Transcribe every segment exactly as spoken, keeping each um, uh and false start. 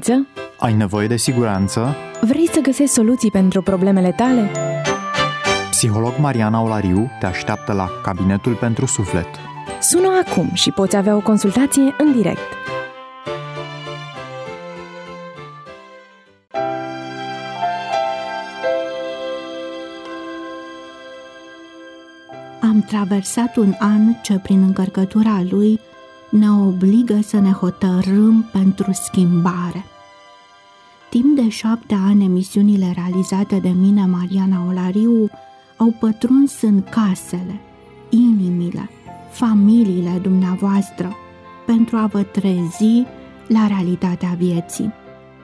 siguranță? Ai nevoie de siguranță? Vrei să găsești soluții pentru problemele tale? Psiholog Mariana Olariu te așteaptă la Cabinetul pentru Suflet. Sună acum și poți avea o consultație în direct. Am traversat un an ce, prin încărcătura lui, ne obligă să ne hotărâm pentru schimbare. Timp de șapte ani, emisiunile realizate de mine, Mariana Olariu, au pătruns în casele, inimile, familiile dumneavoastră pentru a vă trezi la realitatea vieții.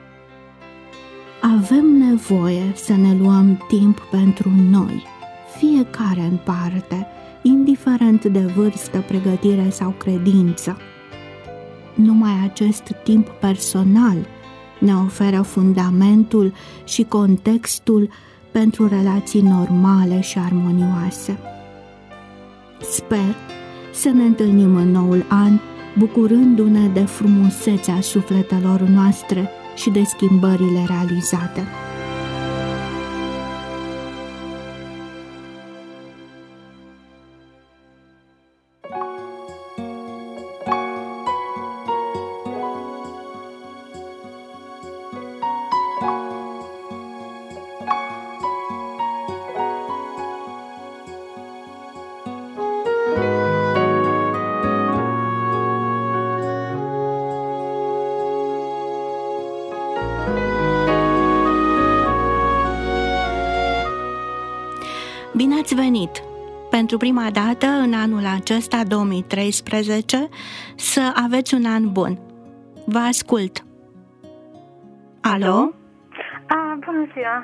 Avem nevoie să ne luăm timp pentru noi, fiecare în parte, indiferent de vârstă, pregătire sau credință. Numai acest timp personal ne oferă fundamentul și contextul pentru relații normale și armonioase. Sper să ne întâlnim în noul an, bucurându-ne de frumusețea sufletelor noastre și de schimbările realizate. Bine ați venit! Pentru prima dată, în anul acesta, două mii treisprezece, să aveți un an bun. Vă ascult! Alo? A, bună ziua!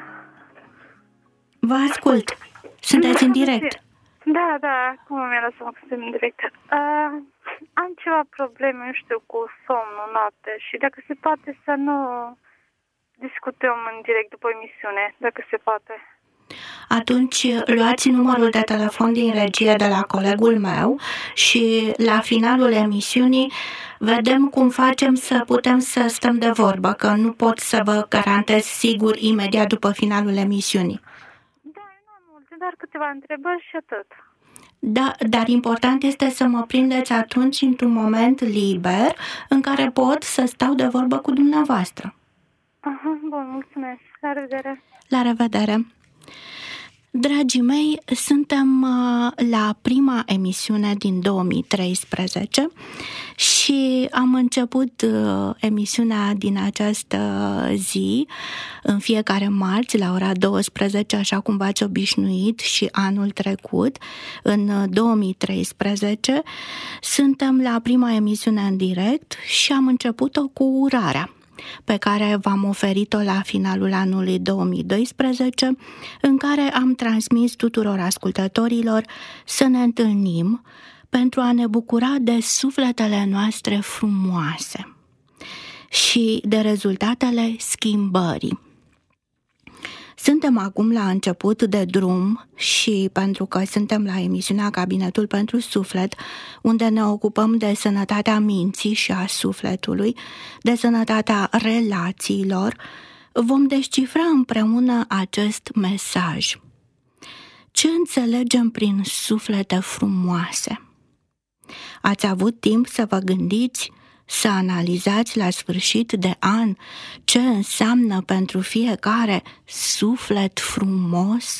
Vă ascult! Sunteți în direct? Da, da, cum mi-a lăsat să suntem în direct. Uh, am ceva probleme, nu știu, cu somnul noapte și dacă se poate să nu discutăm în direct după emisiune, dacă se poate. Atunci luați numărul de telefon din regie de la colegul meu și la finalul emisiunii vedem cum facem să putem să stăm de vorbă, că nu pot să vă garantez sigur imediat după finalul emisiunii. Da, nu am multe, doar câteva întrebări și atât. Da, dar important este să mă prindeți atunci într-un moment liber în care pot să stau de vorbă cu dumneavoastră. Aha, bun, mulțumesc. La revedere. La revedere. Dragii mei, suntem la prima emisiune din două mii treisprezece și am început emisiunea din această zi în fiecare marți la ora douăsprezece, așa cum v-ați obișnuit și anul trecut, în două mii treisprezece. Suntem la prima emisiune în direct și am început-o cu urarea pe care v-am oferit-o la finalul anului două mii doisprezece, în care am transmis tuturor ascultătorilor să ne întâlnim pentru a ne bucura de sufletele noastre frumoase și de rezultatele schimbării. Suntem acum la început de drum și pentru că suntem la emisiunea Cabinetul pentru Suflet, unde ne ocupăm de sănătatea minții și a sufletului, de sănătatea relațiilor, vom descifra împreună acest mesaj. Ce înțelegem prin suflete frumoase? Ați avut timp să vă gândiți, să analizați la sfârșit de an ce înseamnă pentru fiecare suflet frumos?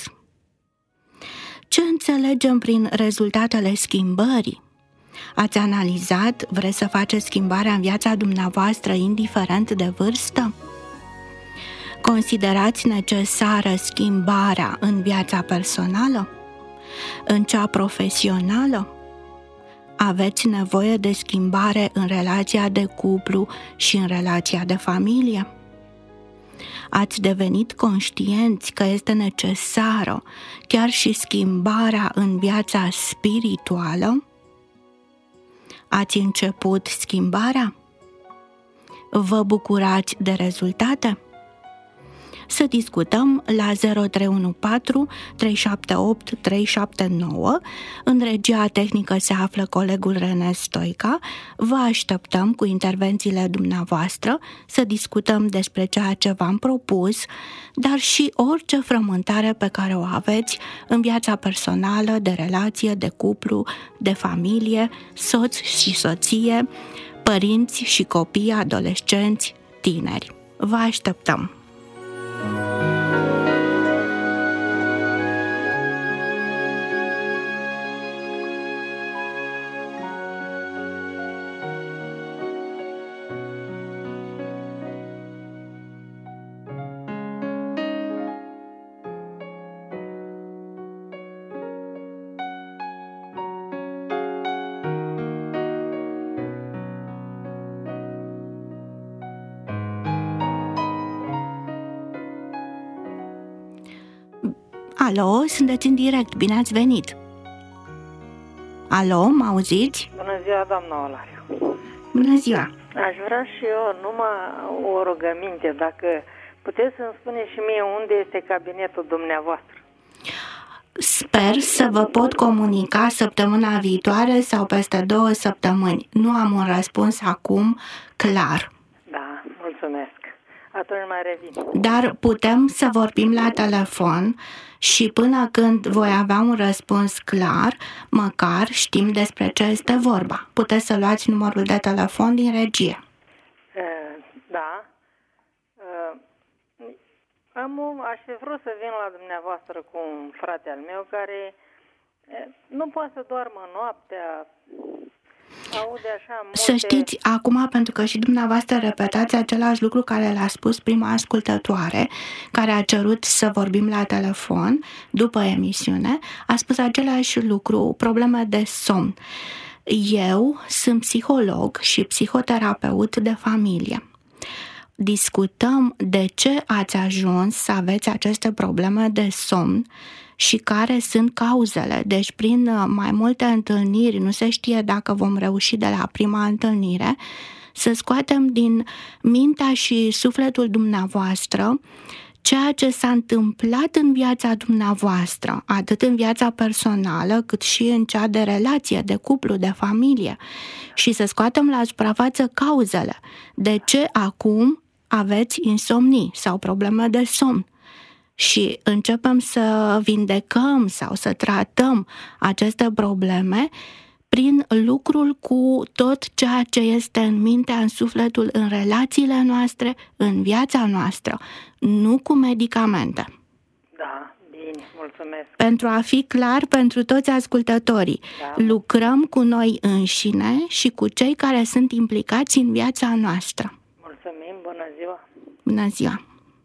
Ce înțelegem prin rezultatele schimbării? Ați analizat, vreți să faceți schimbarea în viața dumneavoastră indiferent de vârstă? Considerați necesară schimbarea în viața personală? În cea profesională? Aveți nevoie de schimbare în relația de cuplu și în relația de familie? Ați devenit conștienți că este necesară chiar și schimbarea în viața spirituală? Ați început schimbarea? Vă bucurați de rezultate? să discutăm la zero trei unu patru trei șapte opt trei șapte nouă. În regia tehnică se află colegul René Stoica. Vă așteptăm cu intervențiile dumneavoastră să discutăm despre ceea ce v-am propus, dar și orice frământare pe care o aveți în viața personală, de relație, de cuplu, de familie, soț și soție, părinți și copii, adolescenți, tineri. Vă așteptăm! Alo, sunteți în direct, bine ați venit! Alo, mă auziți? Bună ziua, doamna Olariu! Bună ziua! Aș vrea și eu numai o rugăminte, dacă puteți să-mi spuneți și mie unde este cabinetul dumneavoastră. Sper să vă pot comunica săptămâna viitoare sau peste două săptămâni. Nu am un răspuns acum clar. Da, mulțumesc. Atunci mai revin. Dar putem să vorbim la telefon și până când voi avea un răspuns clar, măcar știm despre ce este vorba. Puteți să luați numărul de telefon din regie. Da. Am, aș fi vrut să vin la dumneavoastră cu un frate al meu care nu poate să doarmă noaptea. Aude așa multe... Să știți, acum, pentru că și dumneavoastră repetați același lucru care l-a spus prima ascultătoare, care a cerut să vorbim la telefon după emisiune, a spus același lucru, probleme de somn. Eu sunt psiholog și psihoterapeut de familie. Discutăm de ce ați ajuns să aveți aceste probleme de somn și care sunt cauzele. Deci prin mai multe întâlniri, nu se știe dacă vom reuși de la prima întâlnire, să scoatem din mintea și sufletul dumneavoastră ceea ce s-a întâmplat în viața dumneavoastră, atât în viața personală, cât și în cea de relație, de cuplu, de familie, și să scoatem la suprafață cauzele. De ce acum aveți insomnii sau probleme de somn? Și începem să vindecăm sau să tratăm aceste probleme prin lucrul cu tot ceea ce este în mintea, în sufletul, în relațiile noastre, în viața noastră, nu cu medicamente. Da, bine, mulțumesc. Pentru a fi clar pentru toți ascultătorii, da. Lucrăm cu noi înșine și cu cei care sunt implicați în viața noastră. Mulțumim, bună ziua! Bună ziua!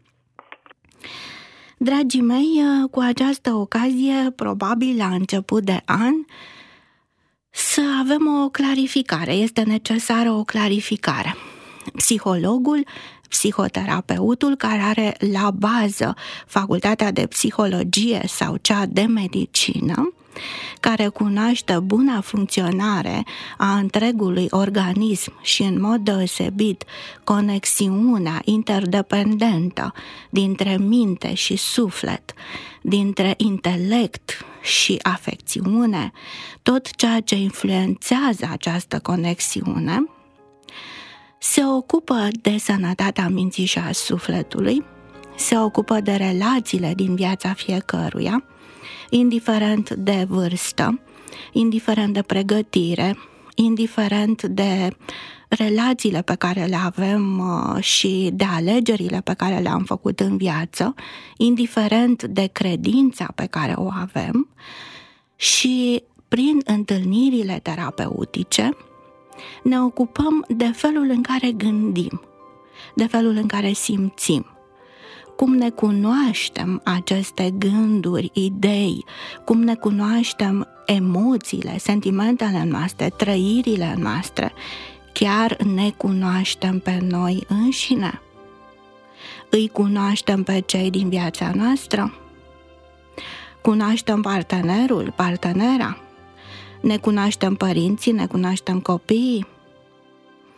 Dragii mei, cu această ocazie, probabil la început de an, să avem o clarificare. Este necesară o clarificare. Psihologul, psihoterapeutul care are la bază facultatea de psihologie sau cea de medicină, care cunoaște buna funcționare a întregului organism și în mod deosebit conexiunea interdependentă dintre minte și suflet, dintre intelect și afecțiune, tot ceea ce influențează această conexiune, se ocupă de sănătatea minții și a sufletului, se ocupă de relațiile din viața fiecăruia, indiferent de vârstă, indiferent de pregătire, indiferent de relațiile pe care le avem și de alegerile pe care le-am făcut în viață, indiferent de credința pe care o avem, și prin întâlnirile terapeutice ne ocupăm de felul în care gândim, de felul în care simțim, cum ne cunoaștem aceste gânduri, idei, cum ne cunoaștem emoțiile, sentimentele noastre, trăirile noastre, chiar ne cunoaștem pe noi înșine? Îi cunoaștem pe cei din viața noastră? Cunoaștem partenerul, partenera? Ne cunoaștem părinții, ne cunoaștem copiii?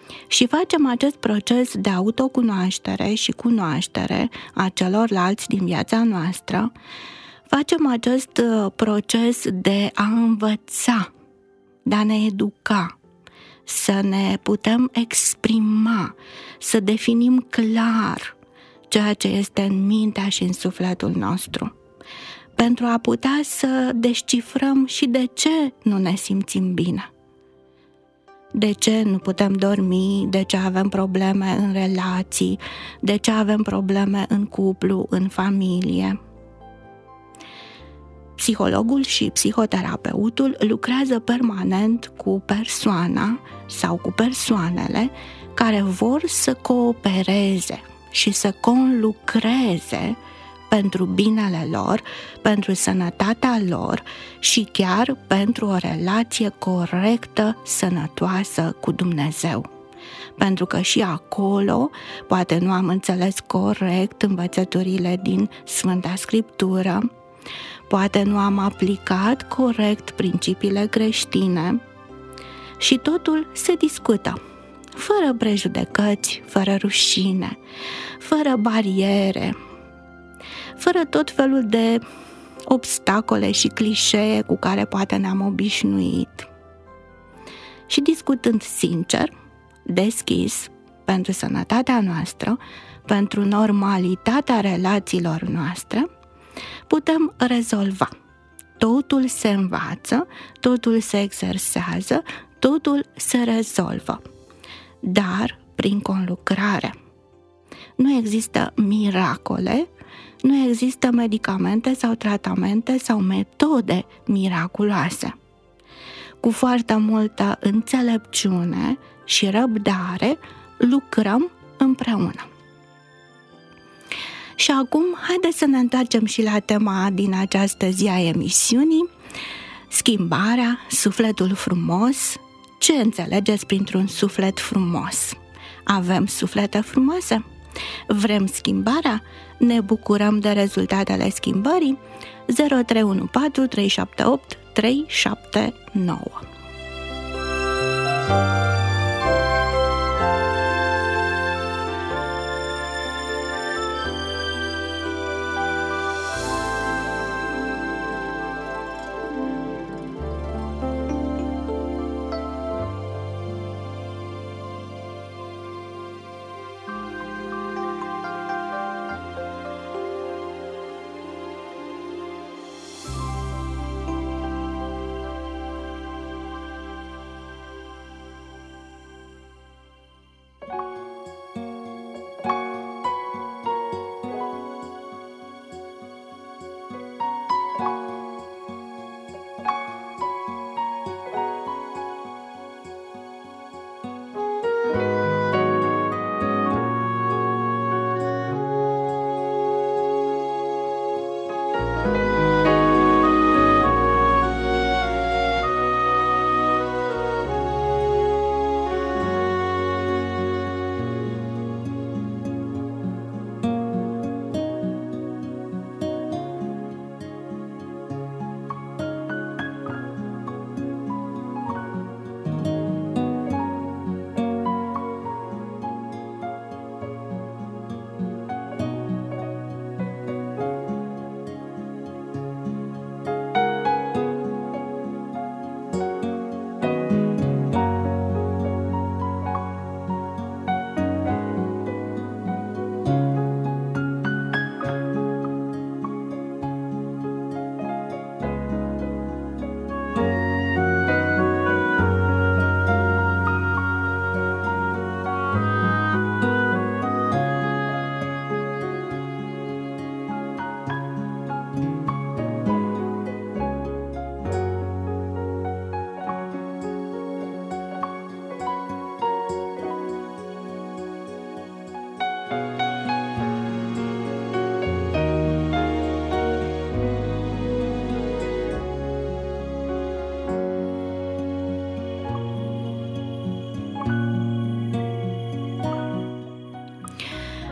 și facem acest proces de autocunoaștere și cunoaștere a celorlalți din viața noastră, facem acest proces de a învăța, de a ne educa, să ne putem exprima, să definim clar ceea ce este în mintea și în sufletul nostru, pentru a putea să descifrăm și de ce nu ne simțim bine. De ce nu putem dormi, de ce avem probleme în relații, de ce avem probleme în cuplu, în familie. Psihologul și psihoterapeutul lucrează permanent cu persoana sau cu persoanele care vor să coopereze și să conlucreze pentru binele lor, pentru sănătatea lor și chiar pentru o relație corectă, sănătoasă cu Dumnezeu. Pentru că și acolo poate nu am înțeles corect învățăturile din Sfânta Scriptură, poate nu am aplicat corect principiile creștine și totul se discută, fără prejudecăți, fără rușine, fără bariere, fără tot felul de obstacole și clișee cu care poate ne-am obișnuit. Și discutând sincer, deschis, pentru sănătatea noastră, pentru normalitatea relațiilor noastre, putem rezolva. Totul se învață, totul se exersează, totul se rezolvă, dar prin conlucrare. Nu există miracole, nu există medicamente sau tratamente sau metode miraculoase. Cu foarte multă înțelepciune și răbdare lucrăm împreună. Și acum, haideți să ne întoarcem și la tema din această zi a emisiunii, schimbarea, sufletul frumos. Ce înțelegeți printr-un suflet frumos? Avem suflete frumoase? Vrem schimbarea? Ne bucurăm de rezultatele schimbării? zero trei unu patru trei șapte opt trei șapte nouă.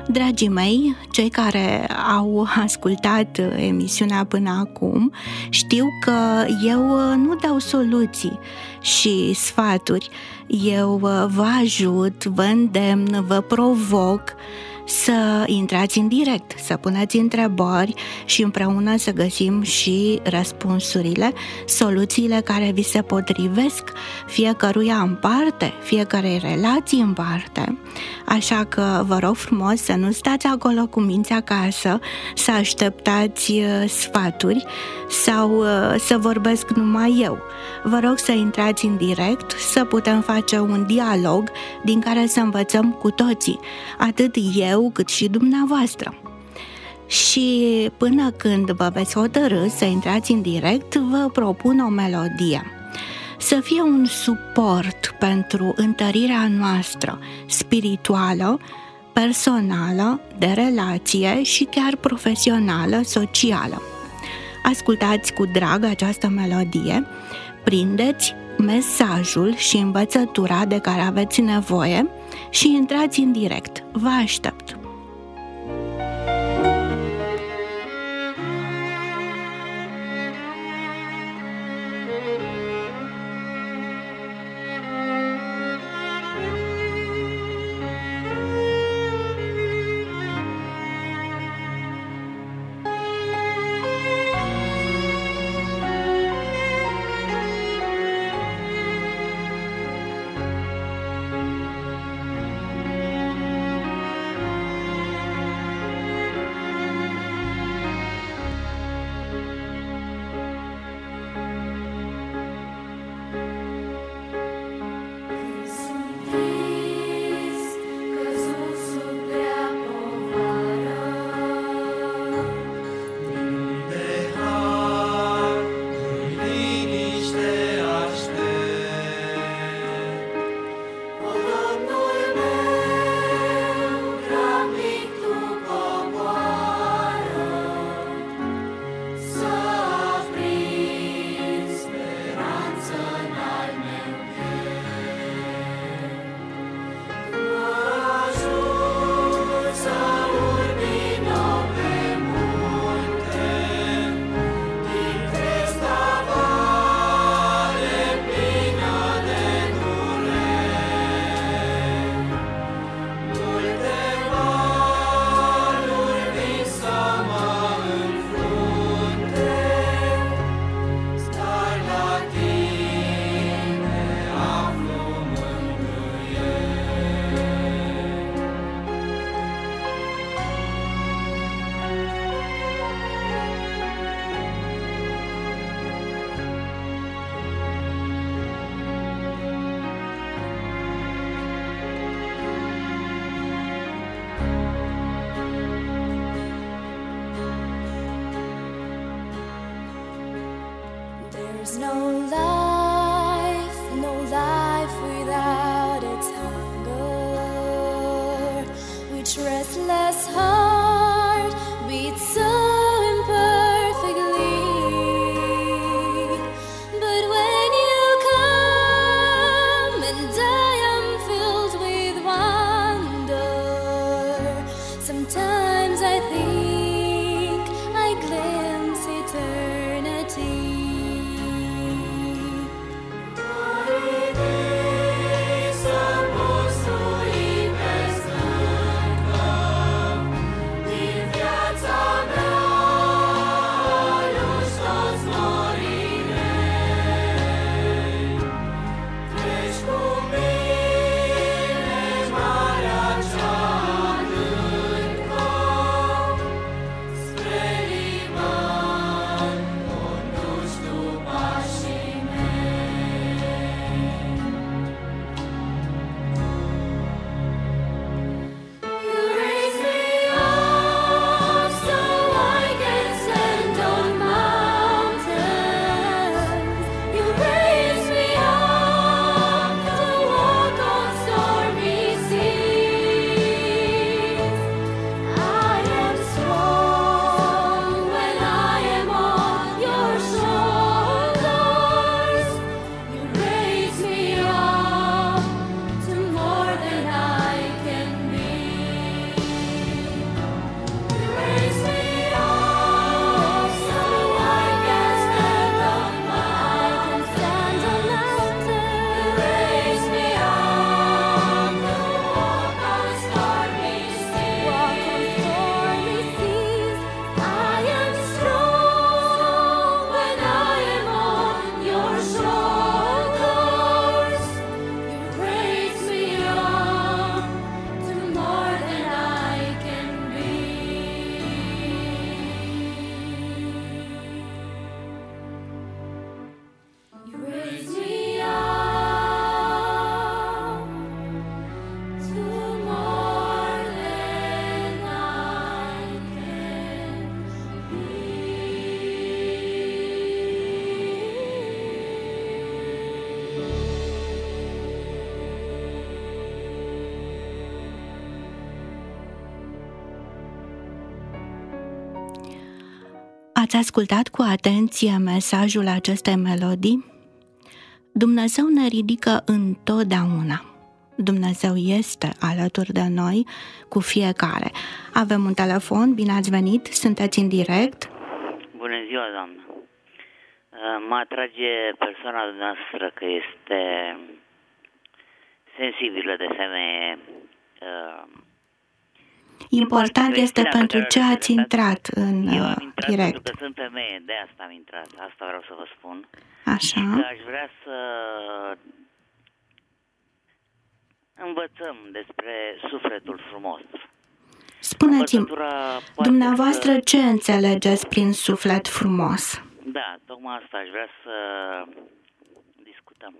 Dragii mei, cei care au ascultat emisiunea până acum știu că eu nu dau soluții și sfaturi. Eu vă ajut, vă îndemn, vă provoc să intrați în direct, să puneți întrebări și împreună să găsim și răspunsurile, soluțiile care vi se potrivesc fiecăruia în parte, fiecarei relații în parte. Așa că vă rog frumos să nu stați acolo cu mintea acasă, să așteptați sfaturi sau să vorbesc numai eu. Vă rog să intrați în direct, să putem face un dialog din care să învățăm cu toții, atât eu cât și dumneavoastră. Și până când vă veți hotărî să intrați în direct, vă propun o melodie. Să fie un suport pentru întărirea noastră spirituală, personală, de relație și chiar profesională, socială. Ascultați cu drag această melodie, prindeți mesajul și învățătura de care aveți nevoie și intrați în direct. Vă aștept! There's no life, no life without its hunger, which restless heart beats so imperfectly. But when you come and I am filled with wonder, sometimes I think I glimpse eternity. Ați ascultat cu atenție mesajul acestei melodii? Dumnezeu ne ridică întotdeauna. Dumnezeu este alături de noi cu fiecare. Avem un telefon, bine ați venit, sunteți în direct. Bună ziua, doamnă. Mă atrage persoana dumneavoastră că este sensibilă de femeie. Important este pentru ce ați intrat în Eu am intrat direct. pentru că sunt femeie, de asta am intrat. Asta vreau să vă spun. Așa. Și că aș vrea să învățăm despre sufletul frumos. Spuneți-mi, dumneavoastră să... ce înțelegeți prin suflet frumos? Da, tocmai asta aș vrea să discutăm.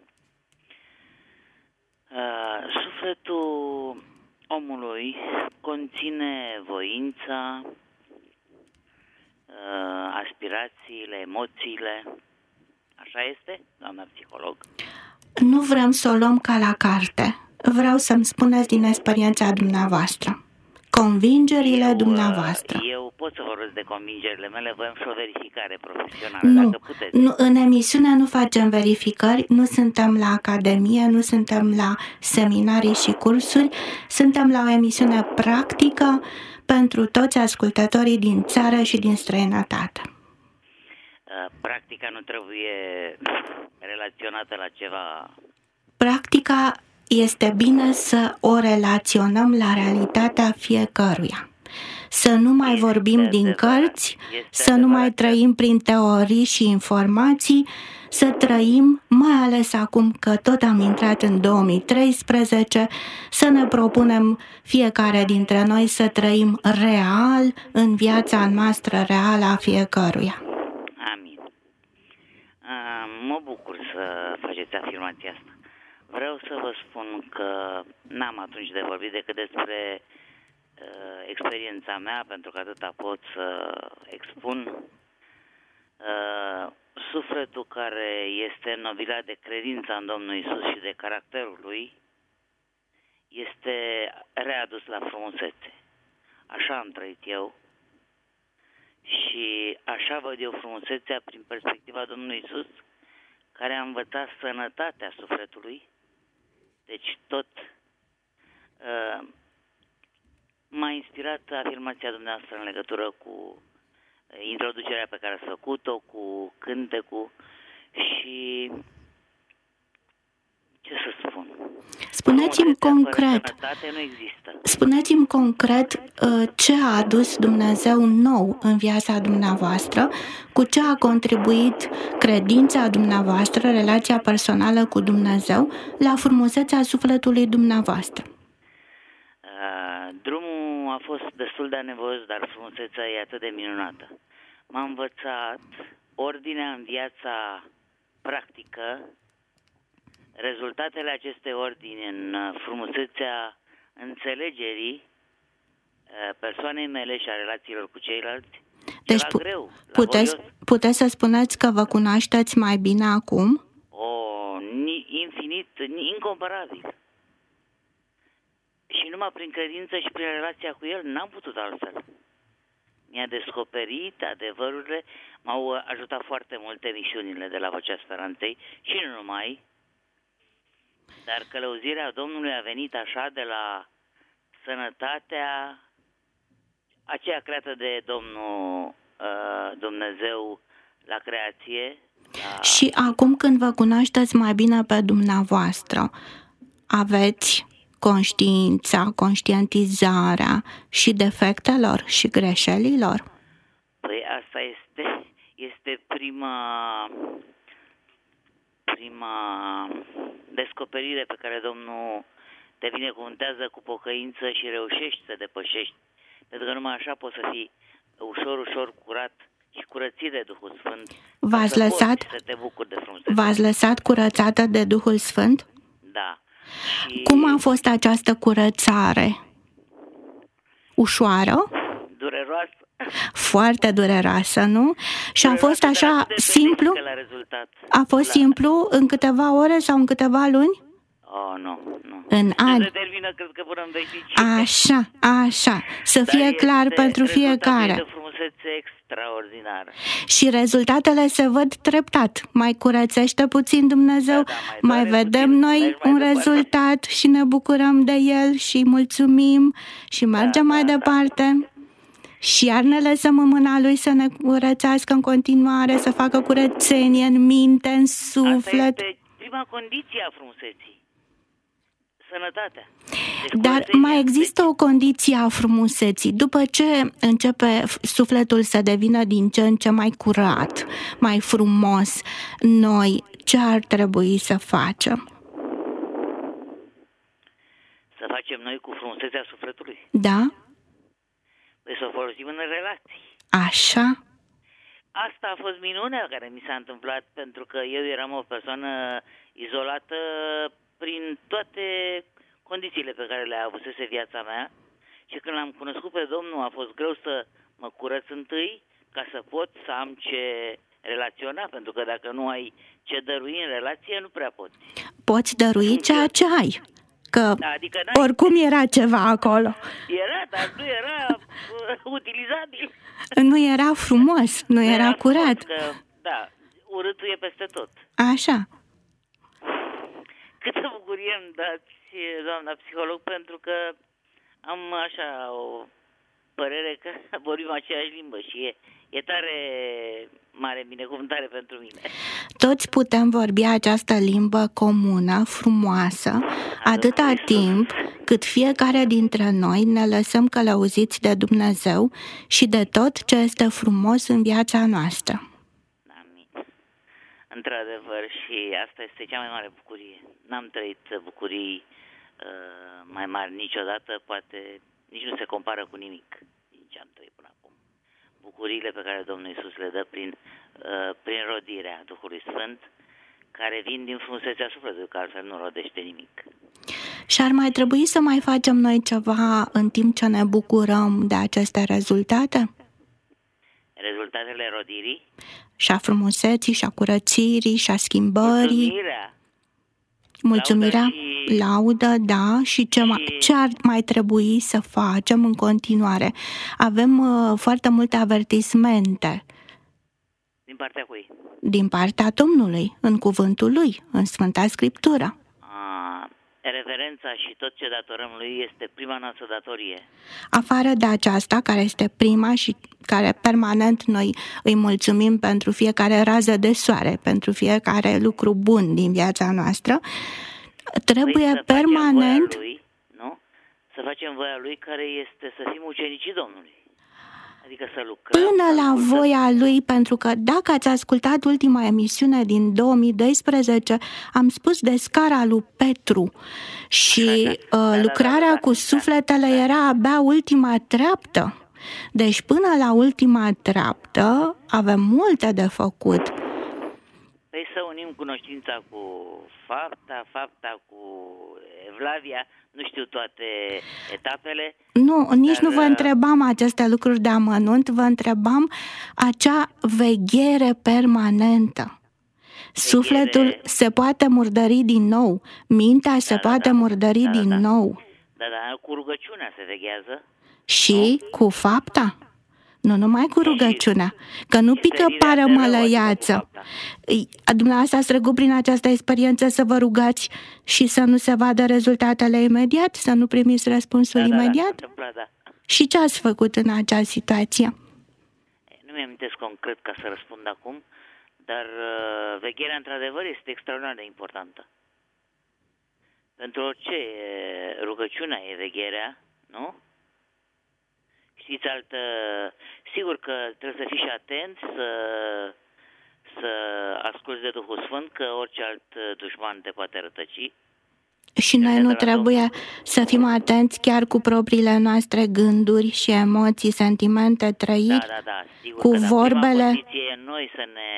Uh, sufletul omului conține voința, uh, aspirațiile, emoțiile. Așa este, doamna psiholog? Nu vrem să o luăm ca la carte. Vreau să-mi spuneți din experiența dumneavoastră. Convingerile eu, dumneavoastră. Eu pot să vorbesc de convingerile mele, voiam și o verificare profesională, nu, dacă puteți. Nu, în emisiune nu facem verificări, nu suntem la academie, nu suntem la seminarii și cursuri, suntem la o emisiune practică pentru toți ascultătorii din țară și din străinătate. Practica nu trebuie relaționată la ceva... Practica este bine să o relaționăm la realitatea fiecăruia. Să nu mai este vorbim din adevărat. cărți, Este să adevărat. nu mai trăim prin teorii și informații, să trăim, mai ales acum că tot am intrat în două mii treisprezece, să ne propunem fiecare dintre noi să trăim real în viața noastră reală a fiecăruia. Amin. Mă bucur să faceți afirmația asta. Vreau să vă spun că n-am atunci de vorbit decât despre uh, experiența mea, pentru că atâta pot să expun. Uh, sufletul care este înnobilat de credința în Domnul Iisus și de caracterul lui este readus la frumusețe. Așa am trăit eu și așa văd eu frumusețea prin perspectiva Domnului Iisus, care a învățat sănătatea sufletului. Deci tot uh, m-a inspirat afirmația dumneavoastră în legătură cu introducerea pe care ați făcut-o, cu cântecul și ce să spun? Spuneți-mi concret, nu există. spuneți-mi concret uh, ce a adus Dumnezeu nou în viața dumneavoastră, cu ce a contribuit credința dumneavoastră, relația personală cu Dumnezeu, la frumusețea sufletului dumneavoastră. Uh, drumul a fost destul de anevoios, dar frumusețea e atât de minunată. M-a învățat ordinea în viața practică, rezultatele acestei ordini în frumusețea înțelegerii persoanei mele și a relațiilor cu ceilalți. Deci pu- greu, puteți, puteți să spuneți că vă cunoașteți mai bine acum? O, infinit, incomparabil. Și numai prin credință și prin relația cu el n-am putut altfel. Mi-a descoperit adevărurile, m-au ajutat foarte mult emisiunile de la Vocea Speranței și nu numai. Dar călăuzirea Domnului a venit așa de la sănătatea aceea creată de Domnul uh, Dumnezeu la creație. La... Și acum când vă cunoașteți mai bine pe dumneavoastră, aveți conștiința, conștientizarea și defectelor și greșelilor? Păi asta este, este prima... prima descoperire pe care Domnul te binecuvântează cu pocăință și reușești să depășești. Pentru că numai așa poți să fii ușor, ușor curat și curățit de Duhul Sfânt. V-ați lăsat, să te bucuri de frumusețe. V-ați lăsat curățată de Duhul Sfânt? Da. Și... Cum a fost această curățare? Ușoară? Dureroasă. Foarte dureroasă, nu? Și a fost așa simplu? A fost simplu în câteva ore sau în câteva luni? Oh, nu, nu. În ani. Se termină, cred că până în veșnicie. Așa, așa. Să fie clar pentru fiecare. frumusețe extraordinară. Și rezultatele se văd treptat. Mai curățește puțin Dumnezeu, Da, da, mai mai doare vedem puțin, noi mergi mai un departe. rezultat și ne bucurăm de el și mulțumim și mergem Da, mai da, departe. Și iar ne lăsăm în mâna lui să ne curățească în continuare, să facă curățenie în minte, în suflet. Asta este prima condiție a frumuseții. Sănătatea. Deci Dar curățenia. mai există o condiție a frumuseții. După ce începe sufletul să devină din ce în ce mai curat, mai frumos, noi ce ar trebui să facem? Să facem noi cu frumusețea sufletului. Da? Păi să o folosim în relații. Așa? Asta a fost minunea care mi s-a întâmplat, pentru că eu eram o persoană izolată prin toate condițiile pe care le-a avusese viața mea și când l-am cunoscut pe Domnul a fost greu să mă curăț întâi ca să pot să am ce relaționa, pentru că dacă nu ai ce dărui în relație, nu prea poți. Poți dărui ceea ce ai. Că Da, adică n-ai- oricum era ceva acolo. Era, dar nu era uh, utilizabil. Nu era frumos, nu era curat. frumos, Că, da, urâtul e peste tot. Așa. Câtă bucurie îmi dați, doamna psiholog, pentru că am așa o părere că vorbim aceeași limbă și e, e tare mare binecuvântare pentru mine. Toți putem vorbi această limbă comună, frumoasă, atâta timp cât fiecare dintre noi ne lăsăm călăuziți de Dumnezeu și de tot ce este frumos în viața noastră. Amin. Într-adevăr, și asta este cea mai mare bucurie. N-am trăit bucurii uh, mai mari niciodată, poate nici nu se compară cu nimic din ce am trăit până acum. Bucuriile pe care Domnul Iisus le dă prin, uh, prin rodirea Duhului Sfânt, care vin din frumusețea sufletului, că altfel nu rodește nimic. Și ar mai trebui să mai facem noi ceva în timp ce ne bucurăm de aceste rezultate? Rezultatele rodirii, Și a frumuseții, și a curățirii, și a schimbării, mulțumirea, mulțumirea, laudă și- laudă, da, și ce, mai, ce ar mai trebui să facem în continuare? Avem uh, foarte multe avertismente din partea cui? din partea Domnului, în cuvântul Lui, în Sfânta Scriptură. A, reverența și tot ce datorăm lui este prima noastră datorie. Afară de aceasta, care este prima și care permanent noi îi mulțumim pentru fiecare rază de soare, pentru fiecare lucru bun din viața noastră, trebuie Păi să facem permanent... voia lui, nu? Să facem voia lui, care este să fim ucenicii Domnului. Adică să lucrăm. Până să la ascultăm. voia lui, pentru că dacă ați ascultat ultima emisiune din două mii doisprezece, am spus de scara lui Petru și Da, da, uh, da, lucrarea da, da, cu da, sufletele da. era abia ultima treaptă. Deci până la ultima treaptă avem multe de făcut. Păi să unim cunoștința cu fapta, fapta cu evlavia, nu știu toate etapele. Nu, nici Dar, nu vă uh, întrebam aceste lucruri de amănunt, vă întrebam acea veghere permanentă. Sufletul se poate murdări din nou, mintea se Da, da, poate da. murdări Da, da, din da. nou. Da, da, cu rugăciunea se veghează. Și cu fapta? Nu numai cu rugăciunea, că nu și pică ferirea pară de rău, mălăiață. adică cu fapta. Îi- Dumneavoastră ați trecut prin această experiență să vă rugați și să nu se vadă rezultatele imediat, să nu primiți răspunsul Da, da, da, imediat? s-a întâmplat, da. Și ce ați făcut în acea situație? Nu mi-am amintesc concret ca să răspund acum, dar uh, vegherea într-adevăr este extraordinar de importantă. Pentru orice e, rugăciunea e vegherea, nu? Știți altă... Sigur că trebuie să fii și atent, să, să asculți de Duhul Sfânt, că orice alt dușman te poate rătăci. Și noi de nu la trebuie să fim atenți chiar cu propriile noastre gânduri și emoții, sentimente, Da, trăiri, da, da, sigur cu că, dar vorbele. prima condiție e noi să ne,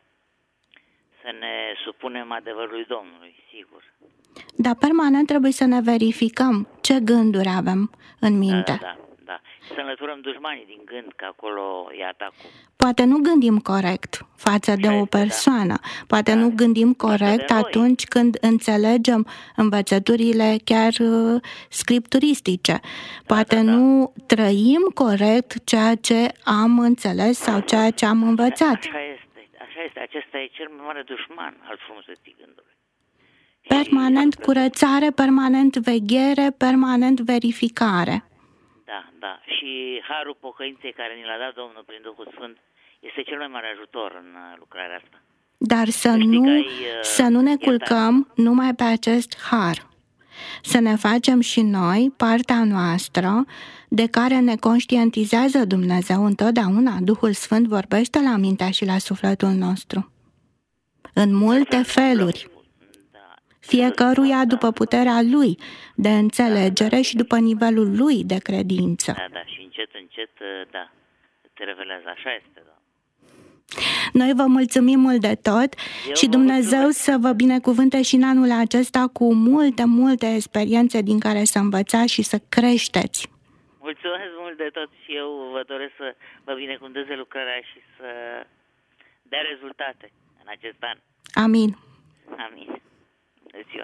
să ne supunem adevărului Domnului, sigur. Dar permanent trebuie să ne verificăm ce gânduri avem în Da, minte. da, da, da. să înlăturăm dușmanii din gând, că acolo e atacul. Poate nu gândim corect față de o persoană, poate nu gândim corect atunci când înțelegem învățăturile chiar uh, scripturistice. Poate da, da, nu trăim corect ceea ce am înțeles sau ceea ce am învățat. Așa este, așa este. Acesta e cel mai mare dușman al frumuseții gândului. Permanent curățare, permanent veghere, permanent verificare. Da, da. Și harul pocăinței care ni l-a dat Domnul prin Duhul Sfânt este cel mai mare ajutor în lucrarea asta. Dar să nu, să nu ne culcăm numai pe acest har. Să ne facem și noi partea noastră de care ne conștientizează Dumnezeu întotdeauna. Duhul Sfânt vorbește la mintea și la sufletul nostru. În multe feluri. Fiecăruia după puterea lui de înțelegere și după nivelul lui de credință. Da, da, și încet, încet, da, te revelează. Așa este, da. Noi vă mulțumim mult de tot. Eu și Dumnezeu să vă binecuvânte și în anul acesta cu multe, multe experiențe din care să învățați și să creșteți. Mulțumesc mult de tot și eu vă doresc să vă binecuvânteze lucrarea și să dea rezultate în acest an. Amin. Amin. Bună ziua.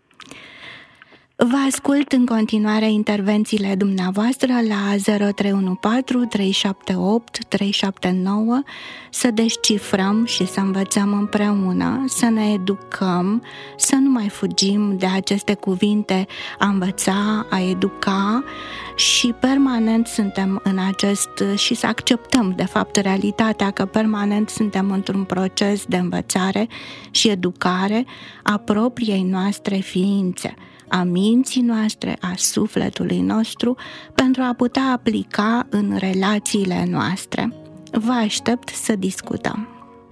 Vă ascult în continuare intervențiile dumneavoastră la zero trei unu patru trei șapte opt trei șapte nouă, să descifrăm și să învățăm împreună, să ne educăm, să nu mai fugim de aceste cuvinte a învăța, a educa și permanent suntem în acest și să acceptăm de fapt realitatea că permanent suntem într-un proces de învățare și educare a propriei noastre ființe, a minții noastre, a sufletului nostru, pentru a putea aplica în relațiile noastre. Vă aștept să discutăm.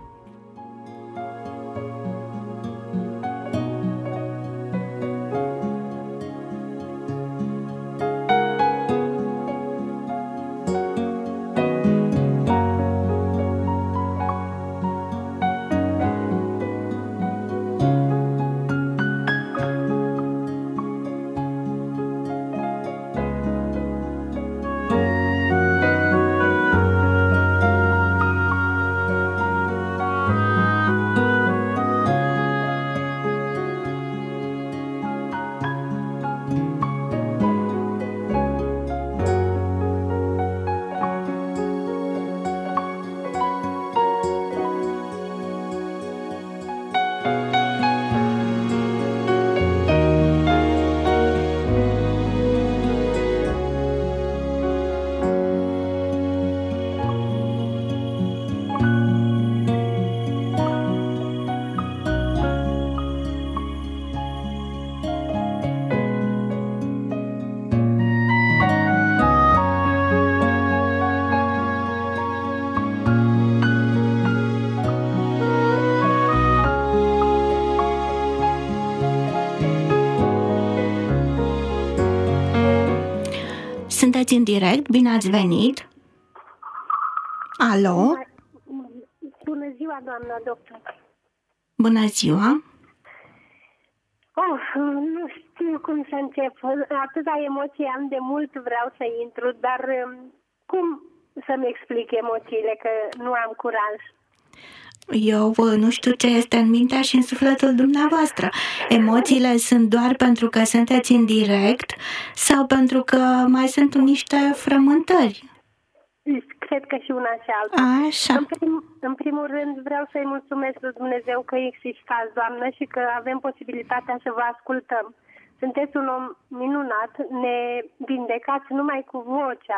Sunteți în direct, bine ați venit. Alo? Bună ziua, doamna doctor. Bună ziua. Oh, nu știu cum să încep. Atâta emoție am, de mult vreau să intru, dar cum să-mi explic emoțiile, că nu am curaj? Eu nu știu ce este în mintea și în sufletul dumneavoastră. Emoțiile sunt doar pentru că sunteți în direct sau pentru că mai sunt niște frământări? Cred că și una și alta. Așa. În, prim, în primul rând vreau să-i mulțumesc lui Dumnezeu că existați, doamnă, și că avem posibilitatea să vă ascultăm. Sunteți un om minunat, ne vindecați numai cu vocea.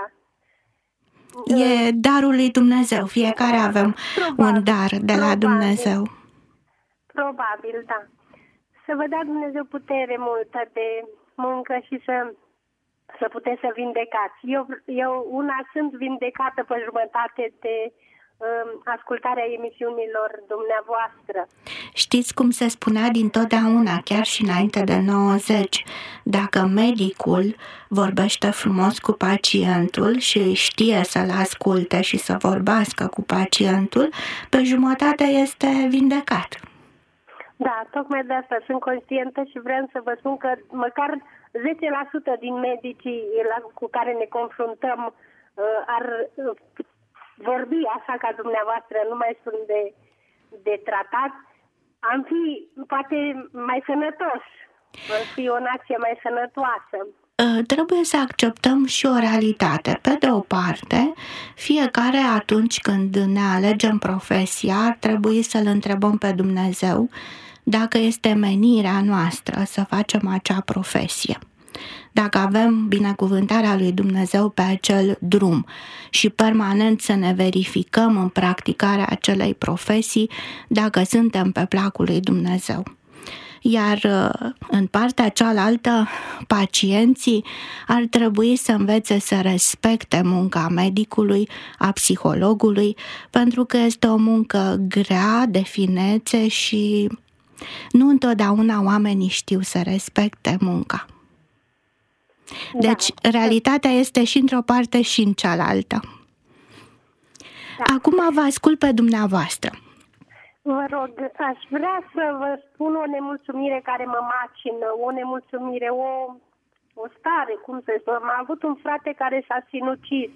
E darul lui Dumnezeu, fiecare avem probabil, un dar de la probabil, Dumnezeu. Probabil, da. Să vă dea Dumnezeu putere multă de muncă și să, să puteți să vindecați. Eu, eu una sunt vindecată pe jumătate de um, ascultarea emisiunilor dumneavoastră. Știți cum se spunea dintotdeauna, chiar și înainte de nouăzeci, dacă medicul vorbește frumos cu pacientul și știe să-l asculte și să vorbească cu pacientul, pe jumătate este vindecat. Da, tocmai de asta sunt conștientă și vreau să vă spun că măcar zece la sută din medicii cu care ne confruntăm ar vorbi așa ca dumneavoastră, nu mai sunt de, de tratat, am fi poate mai sănătoși, am fi o nație mai sănătoasă. Trebuie să acceptăm și o realitate. Pe de o parte, fiecare atunci când ne alegem profesia, ar trebui să-L întrebăm pe Dumnezeu dacă este menirea noastră să facem acea profesie. Dacă avem binecuvântarea lui Dumnezeu pe acel drum și permanent să ne verificăm în practicarea acelei profesii dacă suntem pe placul lui Dumnezeu. Iar în partea cealaltă, pacienții ar trebui să învețe să respecte munca medicului, a psihologului, pentru că este o muncă grea, de finețe și nu întotdeauna oamenii știu să respecte munca. Deci, da. Realitatea este și într-o parte și în cealaltă. Da. Acum vă ascult pe dumneavoastră. Vă rog, aș vrea să vă spun o nemulțumire care mă macină, o nemulțumire, o, o stare, cum să spun. Am avut un frate care s-a sinucis.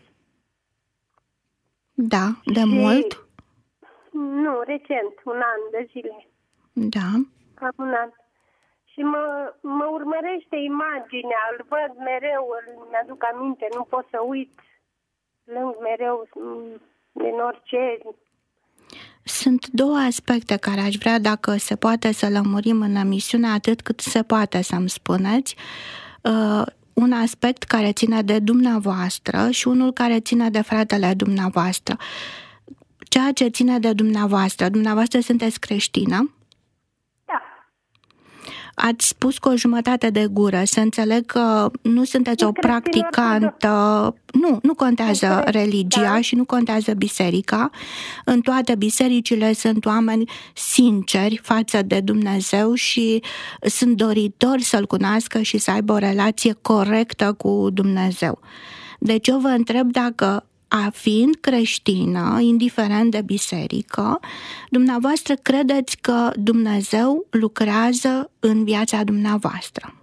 Da, de și... mult? Nu, recent, un an de zile. Da. Cam un an. Și mă, mă urmărește imaginea, îl văd mereu, îl mi-aduc aminte, nu pot să uit, plâng mereu din orice. Sunt două aspecte care aș vrea, dacă se poate, să lămurim în emisiune, atât cât se poate să-mi spuneți. Uh, un aspect care ține de dumneavoastră și unul care ține de fratele dumneavoastră. Ceea ce ține de dumneavoastră, dumneavoastră sunteți creștină? Ați spus cu o jumătate de gură, să înțeleg că nu sunteți o practicantă, nu, nu contează religia și nu contează biserica. În toate bisericile sunt oameni sinceri față de Dumnezeu și sunt doritori să-L cunoască și să aibă o relație corectă cu Dumnezeu. Deci eu vă întreb dacă, a fiind creștină, indiferent de biserică, dumneavoastră credeți că Dumnezeu lucrează în viața dumneavoastră?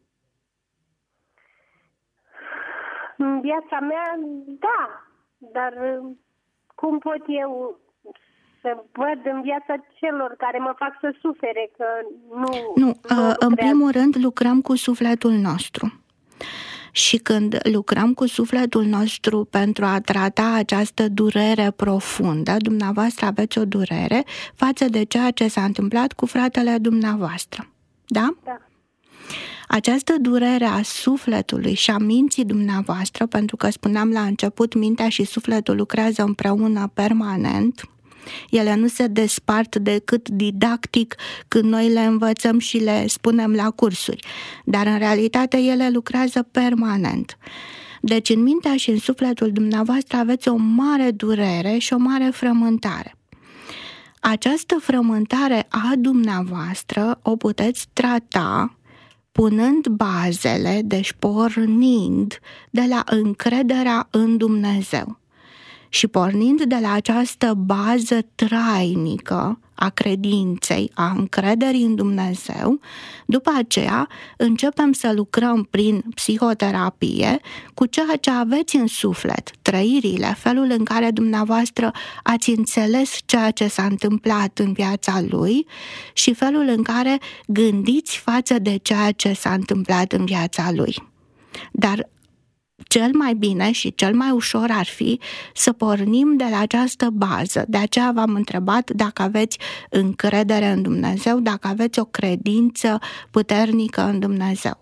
În viața mea, da, dar cum pot eu să văd în viața celor care mă fac să sufere, că nu... Nu, nu în primul rând lucrăm cu sufletul nostru. Și când lucrăm cu sufletul nostru pentru a trata această durere profundă, dumneavoastră aveți o durere față de ceea ce s-a întâmplat cu fratele dumneavoastră. Da? Da. Această durere a sufletului și a minții dumneavoastră, pentru că spuneam la început, mintea și sufletul lucrează împreună permanent, ele nu se despart decât didactic când noi le învățăm și le spunem la cursuri, dar în realitate ele lucrează permanent. Deci în mintea și în sufletul dumneavoastră aveți o mare durere și o mare frământare. Această frământare a dumneavoastră o puteți trata punând bazele, deci pornind de la încrederea în Dumnezeu. Și pornind de la această bază trainică a credinței, a încrederii în Dumnezeu, după aceea începem să lucrăm prin psihoterapie cu ceea ce aveți în suflet, trăirile, felul în care dumneavoastră ați înțeles ceea ce s-a întâmplat în viața lui și felul în care gândiți față de ceea ce s-a întâmplat în viața lui. Dar cel mai bine și cel mai ușor ar fi să pornim de la această bază. De aceea v-am întrebat dacă aveți încredere în Dumnezeu, dacă aveți o credință puternică în Dumnezeu.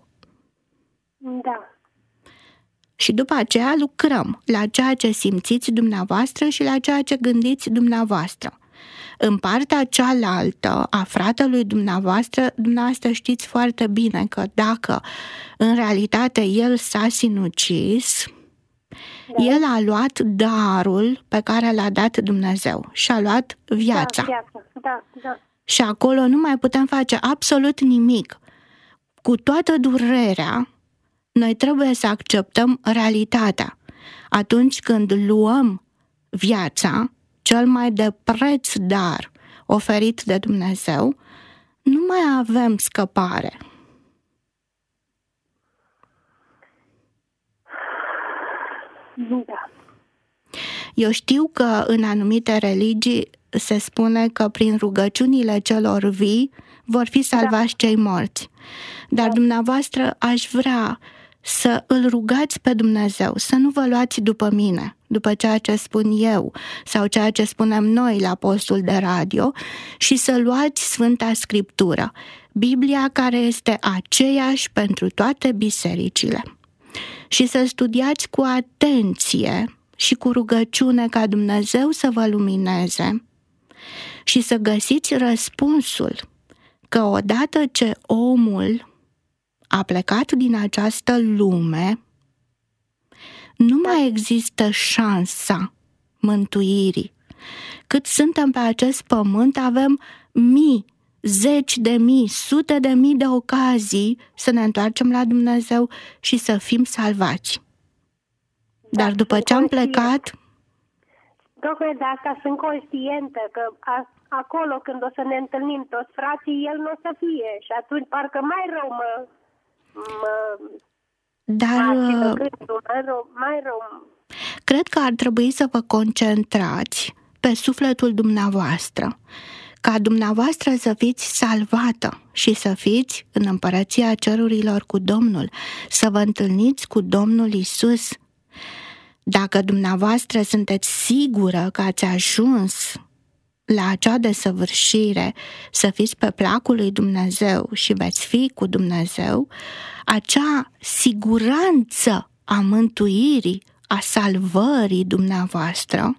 Da. Și după aceea lucrăm la ceea ce simțiți dumneavoastră și la ceea ce gândiți dumneavoastră. În partea cealaltă a fratelui dumneavoastră, dumneavoastră știți foarte bine că dacă în realitate el s-a sinucis, da. El a luat darul pe care l-a dat Dumnezeu și a luat viața. Da, viața. Da, da. Și acolo nu mai putem face absolut nimic. Cu toată durerea, noi trebuie să acceptăm realitatea. Atunci când luăm viața, cel mai de preț dar oferit de Dumnezeu, nu mai avem scăpare. Da. Eu știu că în anumite religii se spune că prin rugăciunile celor vii vor fi salvați cei morți. Dar dumneavoastră aș vrea să îl rugați pe Dumnezeu, să nu vă luați după mine, după ceea ce spun eu sau ceea ce spunem noi la postul de radio, și să luați Sfânta Scriptură, Biblia care este aceeași pentru toate bisericile, și să studiați cu atenție și cu rugăciune ca Dumnezeu să vă lumineze și să găsiți răspunsul că odată ce omul a plecat din această lume, nu mai există șansa mântuirii. Cât suntem pe acest pământ, avem mii, zeci de mii, sute de mii de ocazii să ne întoarcem la Dumnezeu și să fim salvați. Dar după ce am plecat... Tocmai de asta sunt conștientă că a, acolo când o să ne întâlnim toți frații, el nu o să fie și atunci parcă mai rău mă... mă Dar... mai rău, mai rău. Cred că ar trebui să vă concentrați pe sufletul dumneavoastră, ca dumneavoastră să fiți salvată și să fiți în împărăția cerurilor cu Domnul, să vă întâlniți cu Domnul Iisus. Dacă dumneavoastră sunteți sigură că ați ajuns la acea desăvârșire, să fiți pe placul lui Dumnezeu și veți fi cu Dumnezeu, acea siguranță a mântuirii, a salvării dumneavoastră,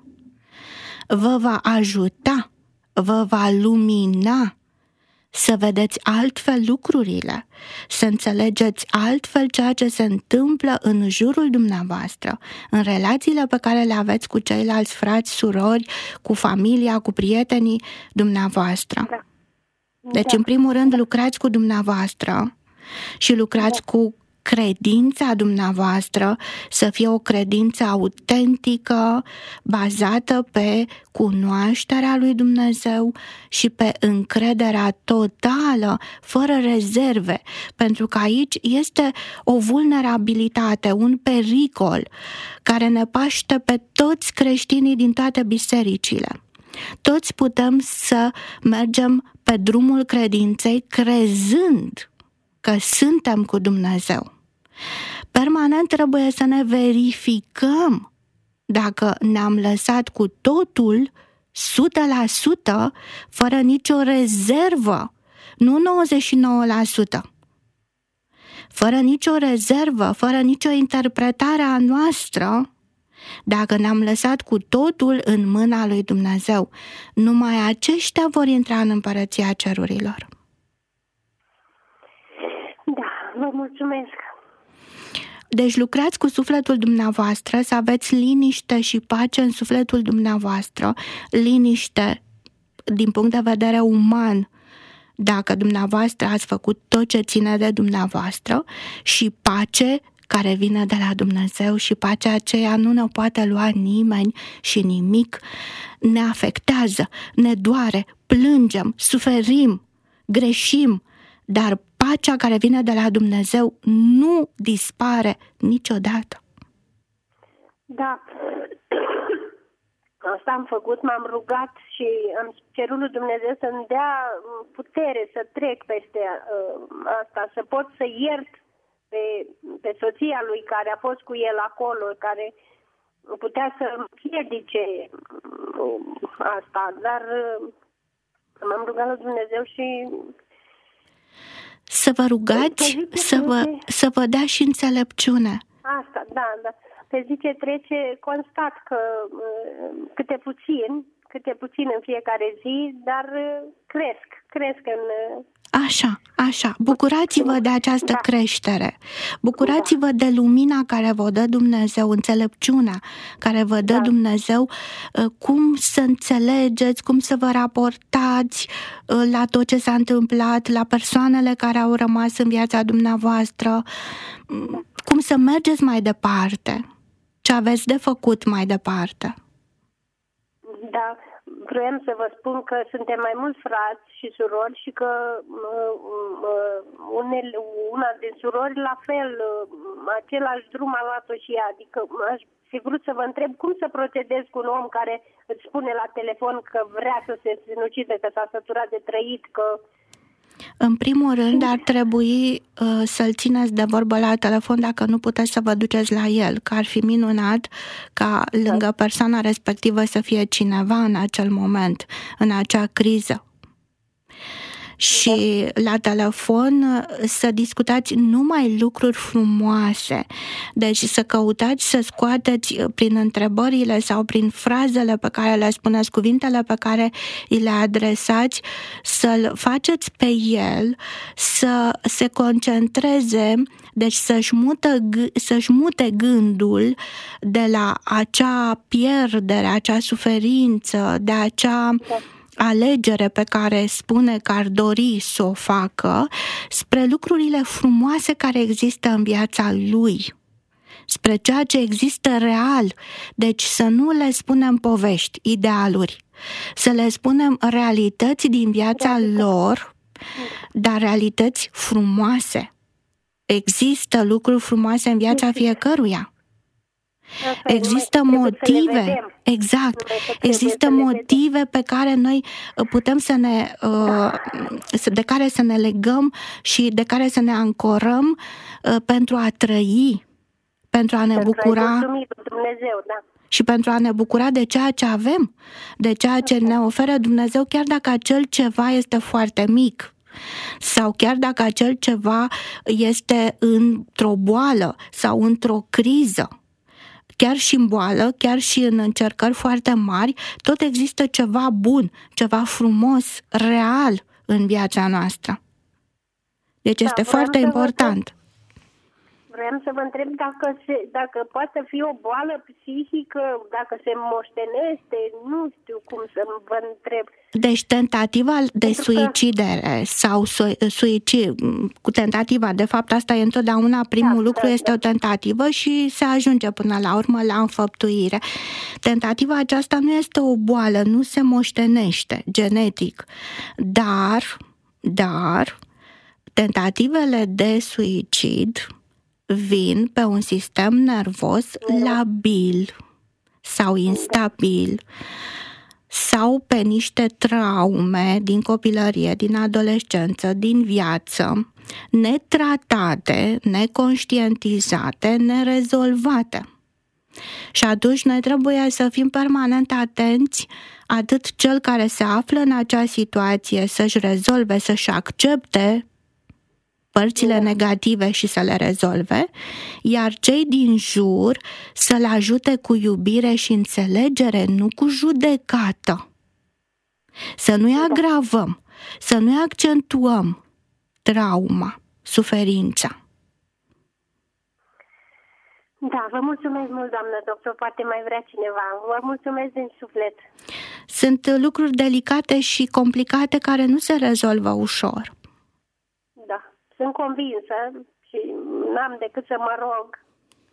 vă va ajuta, vă va lumina să vedeți altfel lucrurile, să înțelegeți altfel ceea ce se întâmplă în jurul dumneavoastră, în relațiile pe care le aveți cu ceilalți frați, surori, cu familia, cu prietenii dumneavoastră. Da. Deci, în primul rând, lucrați cu dumneavoastră și lucrați da. cu credința dumneavoastră, să fie o credință autentică, bazată pe cunoașterea lui Dumnezeu și pe încrederea totală, fără rezerve, pentru că aici este o vulnerabilitate, un pericol care ne paște pe toți creștinii din toate bisericile. Toți putem să mergem pe drumul credinței crezând că suntem cu Dumnezeu. Permanent trebuie să ne verificăm dacă ne-am lăsat cu totul, o sută la sută, fără nicio rezervă, nu nouăzeci și nouă la sută, fără nicio rezervă, fără nicio interpretare a noastră, dacă ne-am lăsat cu totul în mâna lui Dumnezeu. Numai aceștia vor intra în împărăția cerurilor. Da, vă mulțumesc. Deci lucrați cu sufletul dumneavoastră, să aveți liniște și pace în sufletul dumneavoastră, liniște din punct de vedere uman, dacă dumneavoastră ați făcut tot ce ține de dumneavoastră, și pace care vine de la Dumnezeu, și pacea aceea nu ne poate lua nimeni și nimic. Ne afectează, ne doare, plângem, suferim, greșim, dar pacea care vine de la Dumnezeu nu dispare niciodată. Da, asta am făcut, m-am rugat și am cerut lui Dumnezeu să-mi dea putere să trec peste uh, asta, să pot să iert pe, pe soția lui care a fost cu el acolo, care putea să împiedice uh, asta, dar uh, m-am rugat lui Dumnezeu și... Să vă rugați, să vă, să vă dea și înțelepciune. Asta, da, da. Pe zi ce trece, constat că uh, câte puțin, câte puțin în fiecare zi, dar uh, cresc, cresc în... Uh... Așa, așa. Bucurați-vă de această da. creștere. Bucurați-vă da. de lumina care vă dă Dumnezeu, înțelepciunea care vă dă da. Dumnezeu, cum să înțelegeți, cum să vă raportați la tot ce s-a întâmplat, la persoanele care au rămas în viața dumneavoastră, cum să mergeți mai departe, ce aveți de făcut mai departe. Da, vreau să vă spun că suntem mai mulți frați și surori și că uh, uh, unele, una din surori la fel, uh, același drum a luat-o și ea. Adică aș fi vrut să vă întreb cum să procedez cu un om care îți spune la telefon că vrea să se sinucide, că s-a săturat de trăit, că... În primul rând ar trebui uh, să-l țineți de vorbă la telefon dacă nu puteți să vă duceți la el, că ar fi minunat ca lângă persoana respectivă să fie cineva în acel moment, în acea criză. Și la telefon să discutați numai lucruri frumoase. Deci să căutați să scoateți prin întrebările sau prin frazele pe care le spuneți, cuvintele pe care îi le adresați, să-l faceți pe el să se concentreze, deci să-și, mută, să-și mute gândul de la acea pierdere, acea suferință, de acea alegere pe care spune că ar dori să o facă, spre lucrurile frumoase care există în viața lui, spre ceea ce există real. Deci să nu le spunem povești, idealuri, să le spunem realități din viața lor, dar realități frumoase. Există lucruri frumoase în viața fiecăruia. Există motive, exact, există motive pe care noi putem să ne, de care să ne legăm și de care să ne ancorăm pentru a trăi, pentru a ne bucura și pentru a ne bucura de ceea ce avem, de ceea ce ne oferă Dumnezeu, chiar dacă acel ceva este foarte mic. Sau chiar dacă acel ceva este într-o boală sau într-o criză. Chiar și în boală, chiar și în încercări foarte mari, tot există ceva bun, ceva frumos, real în viața noastră. Deci este da, foarte important. Vreau să vă întreb dacă, se, dacă poate fi o boală psihică, dacă se moștenește, nu știu cum să vă întreb. Deci tentativa de suicidere sau suicid, cu tentativa, de fapt asta e întotdeauna primul da, lucru, da, este da. o tentativă și se ajunge până la urmă la înfăptuire. Tentativa aceasta nu este o boală, nu se moștenește genetic, dar, dar tentativele de suicid vin pe un sistem nervos labil sau instabil sau pe niște traume din copilărie, din adolescență, din viață, netratate, neconștientizate, nerezolvate. Și atunci noi trebuie să fim permanent atenți, atât cel care se află în acea situație să-și rezolve, să-și accepte părțile negative și să le rezolve, iar cei din jur să-l ajute cu iubire și înțelegere, nu cu judecată. Să nu-i agravăm, să nu-i accentuăm trauma, suferința. Da, vă mulțumesc mult, doamnă doctor, poate mai vrea cineva. Vă mulțumesc din suflet. Sunt lucruri delicate și complicate care nu se rezolvă ușor. Da. Sunt convinsă și n-am decât să mă rog.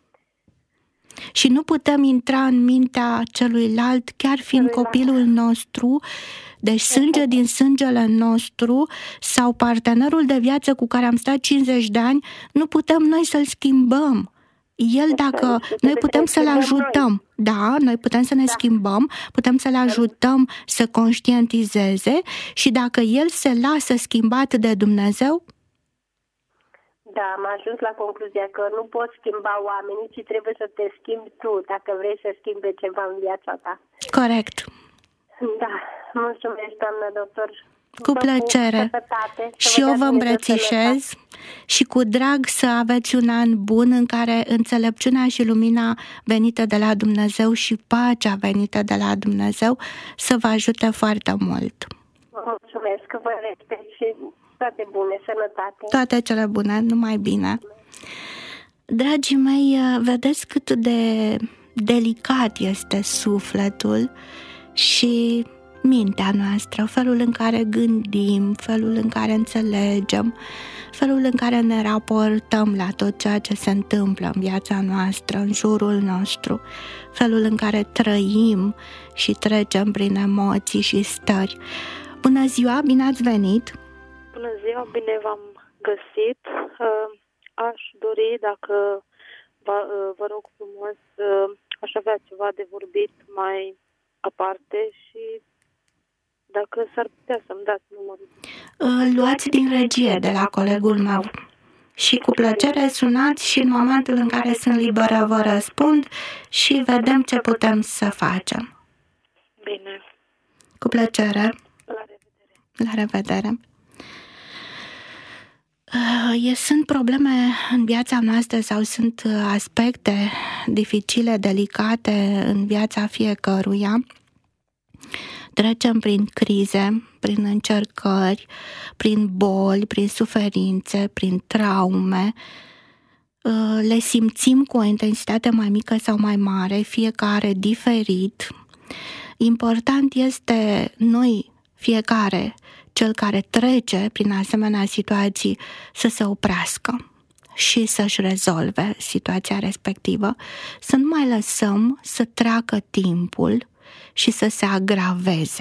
Și nu putem intra în mintea celuilalt, chiar fiind celuilalt. Copilul nostru, deci sânge din sângele nostru sau partenerul de viață cu care am stat cincizeci de ani, nu putem noi să-l schimbăm. El, dacă noi putem să-l ajutăm, da, noi putem să ne schimbăm, putem să-l ajutăm să conștientizeze și dacă el se lasă schimbat de Dumnezeu, da, am ajuns la concluzia că nu poți schimba oamenii, ci trebuie să te schimbi tu, dacă vrei să schimbe ceva în viața ta. Corect. Da, mulțumesc, doamnă doctor. Cu plăcere. Și eu vă îmbrățișez și cu drag să aveți un an bun în care înțelepciunea și lumina venită de la Dumnezeu și pacea venită de la Dumnezeu să vă ajute foarte mult. Vă mulțumesc, că vă respect și toate bune, sănătate. Toate cele bune, numai bine. Dragii mei, vedeți cât de delicat este sufletul și mintea noastră, felul în care gândim, felul în care înțelegem, felul în care ne raportăm la tot ceea ce se întâmplă în viața noastră, în jurul nostru, felul în care trăim și trecem prin emoții și stări. Bună ziua, bine ați venit! Bună ziua, bine v-am găsit. Aș dori, dacă vă rog frumos, aș avea ceva de vorbit mai aparte și dacă s-ar putea să-mi dați numărul. Luați din regie de la colegul meu și cu plăcere sunați și în momentul în care sunt liberă vă răspund și vedem ce putem să facem. Bine. Cu plăcere. La revedere. La revedere. Sunt probleme în viața noastră sau sunt aspecte dificile, delicate în viața fiecăruia. Trecem prin crize, prin încercări, prin boli, prin suferințe, prin traume. Le simțim cu o intensitate mai mică sau mai mare, fiecare diferit. Important este noi, fiecare, cel care trece prin asemenea situații, să se oprească și să-și rezolve situația respectivă, să nu mai lăsăm să treacă timpul și să se agraveze.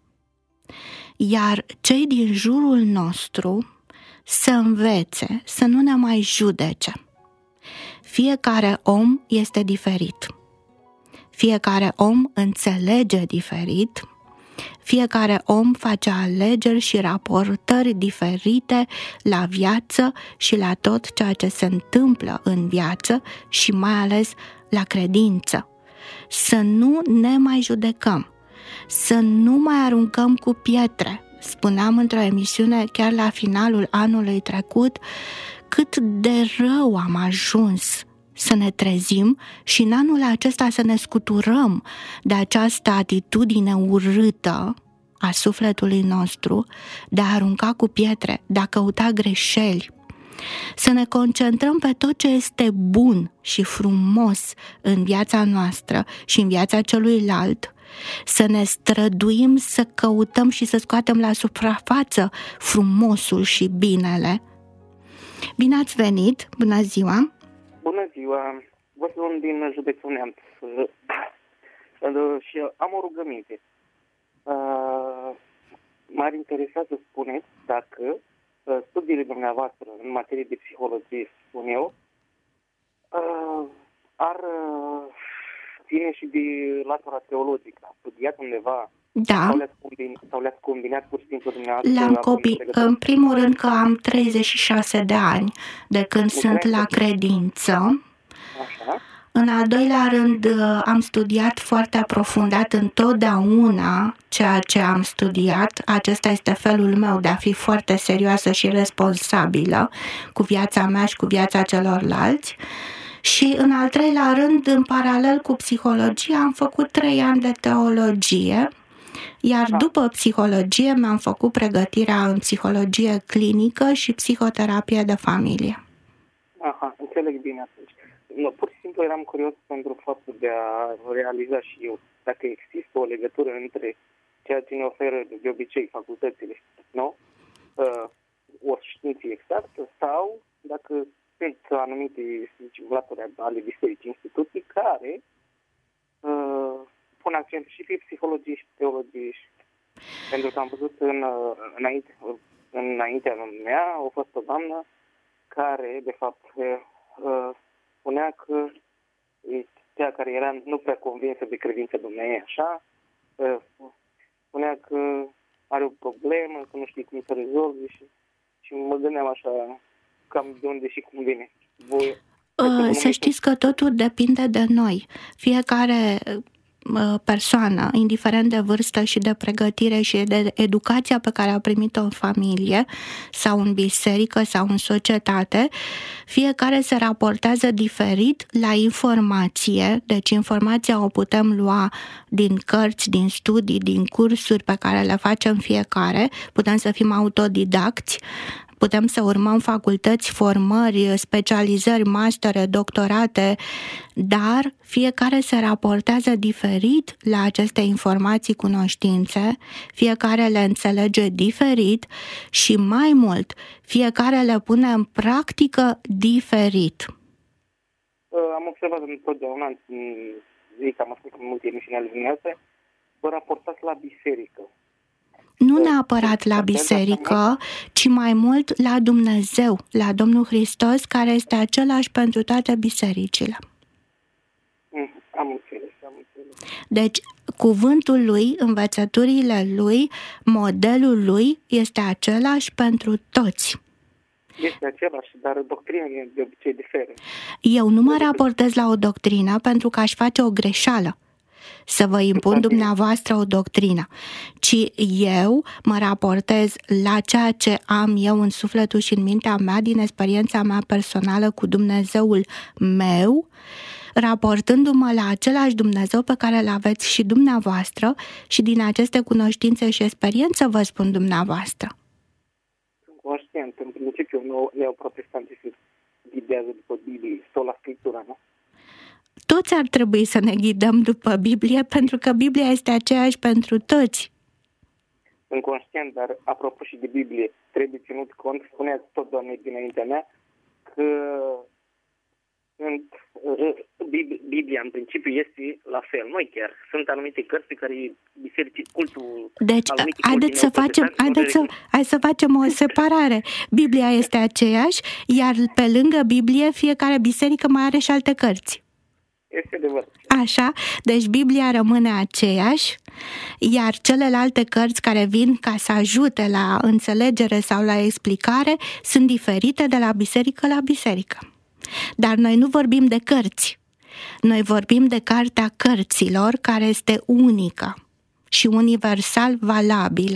Iar cei din jurul nostru să învețe să nu ne mai judece. Fiecare om este diferit. Fiecare om înțelege diferit. Fiecare om face alegeri și raportări diferite la viață și la tot ceea ce se întâmplă în viață și mai ales la credință. Să nu ne mai judecăm, să nu mai aruncăm cu pietre. Spuneam într-o emisiune chiar la finalul anului trecut cât de rău am ajuns să ne trezim și în anul acesta să ne scuturăm de această atitudine urâtă a sufletului nostru de a arunca cu pietre, de a căuta greșeli. Să ne concentrăm pe tot ce este bun și frumos în viața noastră și în viața celuilalt, să ne străduim să căutăm și să scoatem la suprafață frumosul și binele. Bine ați venit! Bună ziua! Bună ziua! Vă sunt din județul Neamț și am o rugăminte. M-ar interesa să spuneți dacă studiile dumneavoastră în materie de psihologie, spun eu, ar ține și de latura teologică. Ați studiat undeva? Da. Sau le-ați combinat, sau le-ați combinat pur și simplu dumneavoastră? Le-am combinat. În primul rând că am treizeci și șase de ani de când sunt la credință. Așa. În al doilea rând, am studiat foarte aprofundat întotdeauna ceea ce am studiat. Acesta este felul meu de a fi foarte serioasă și responsabilă cu viața mea și cu viața celorlalți. Și în al treilea rând, în paralel cu psihologia, am făcut trei ani de teologie, iar după psihologie mi-am făcut pregătirea în psihologie clinică și psihoterapie de familie. Aha, înțeleg bine atunci. No, pur și simplu eram curios pentru faptul de a realiza și eu dacă există o legătură între ceea ce ne oferă de obicei facultățile, nu? Uh, o știință exactă sau dacă sunt anumite laturi ale bisericii, instituții care uh, pun accent și pe psihologie și teologie. Pentru că am văzut în, înainte, înaintea mea a fost o doamnă care, de fapt, uh, spunea că cea care era nu prea convinsă de credința dumneavoastră, așa, uh, spunea că are o problemă, că nu știe cum să rezolve și, și mă gândeam așa cam de unde și cum vine. Voi, să știți că totul depinde de noi. Fiecare persoană, indiferent de vârstă și de pregătire și de educația pe care a primit-o în familie sau în biserică sau în societate, fiecare se raportează diferit la informație, deci informația o putem lua din cărți, din studii, din cursuri pe care le facem fiecare, putem să fim autodidacți, putem să urmăm facultăți, formări, specializări, mastere, doctorate, dar fiecare se raportează diferit la aceste informații, cunoștințe, fiecare le înțelege diferit și mai mult, fiecare le pune în practică diferit. Am observat întotdeauna, zic, am ascultat multe emisiuni ale dumneavoastră, vă raportați la biserică. Nu neapărat la biserică, ci mai mult la Dumnezeu, la Domnul Hristos, care este același pentru toate bisericile. Am înțeles, am înțeles. Deci, cuvântul lui, învățăturile lui, modelul lui este același pentru toți. Este același, dar doctrina de obicei diferă. Eu nu mă raportez la o doctrină pentru că aș face o greșeală să vă impun dumneavoastră o doctrină, ci eu mă raportez la ceea ce am eu în sufletul și în mintea mea, din experiența mea personală cu Dumnezeul meu, raportându-mă la același Dumnezeu pe care îl aveți și dumneavoastră și din aceste cunoștințe și experiență vă spun dumneavoastră. Sunt conștient, în principiu neoprotestanții se ghidează după Biblie sau la Scriptura, nu? Toți ar trebui să ne ghidăm după Biblie, pentru că Biblia este aceeași pentru toți. Sunt conștient, dar apropo și de Biblie, trebuie ținut cont, spuneați tot, Doamne, dinaintea mea, că în, Biblia în principiu este la fel, nu chiar. Sunt anumite cărți pe care bisericii, cultul... Deci, haideți să facem, haideți să, hai să facem o separare. Biblia este aceeași, iar pe lângă Biblie fiecare biserică mai are și alte cărți. Este adevărat. Așa, deci Biblia rămâne aceeași, iar celelalte cărți care vin ca să ajute la înțelegere sau la explicare sunt diferite de la biserică la biserică. Dar noi nu vorbim de cărți, noi vorbim de Cartea Cărților, care este unică și universal valabilă.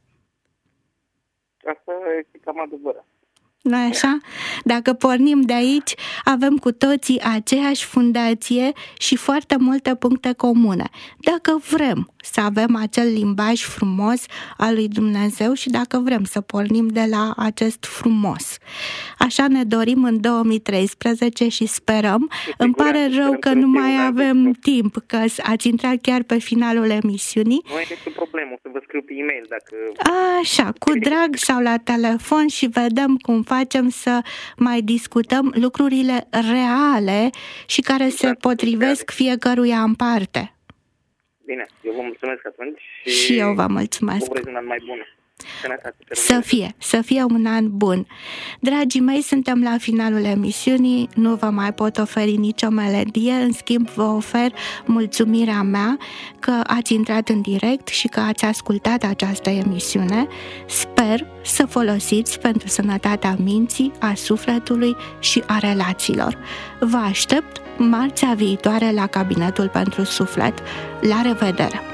Asta este cam adevărat. Nu așa? Dacă pornim de aici, avem cu toții aceeași fundație și foarte multe puncte comune. Dacă vrem să avem acel limbaj frumos al lui Dumnezeu și dacă vrem să pornim de la acest frumos. Așa ne dorim în două mii treisprezece și sperăm. Îmi pare rău că nu mai avem timp, că ați intrat chiar pe finalul emisiunii. Nu e nicio problemă, o să vă scriu pe e-mail dacă... Așa, cu drag sau la telefon și vedem cum facem să mai discutăm lucrurile reale și care se potrivesc fiecăruia în parte. Bine, eu vă mulțumesc atunci și, și eu vă mulțumesc. Vă urez un an mai bun. Să fie, să fie un an bun. Dragii mei, suntem la finalul emisiunii, nu vă mai pot oferi nicio melodie, în schimb vă ofer mulțumirea mea că ați intrat în direct și că ați ascultat această emisiune. Sper să folosiți pentru sănătatea minții, a sufletului și a relațiilor. Vă aștept marțea viitoare la Cabinetul pentru Suflet. La revedere!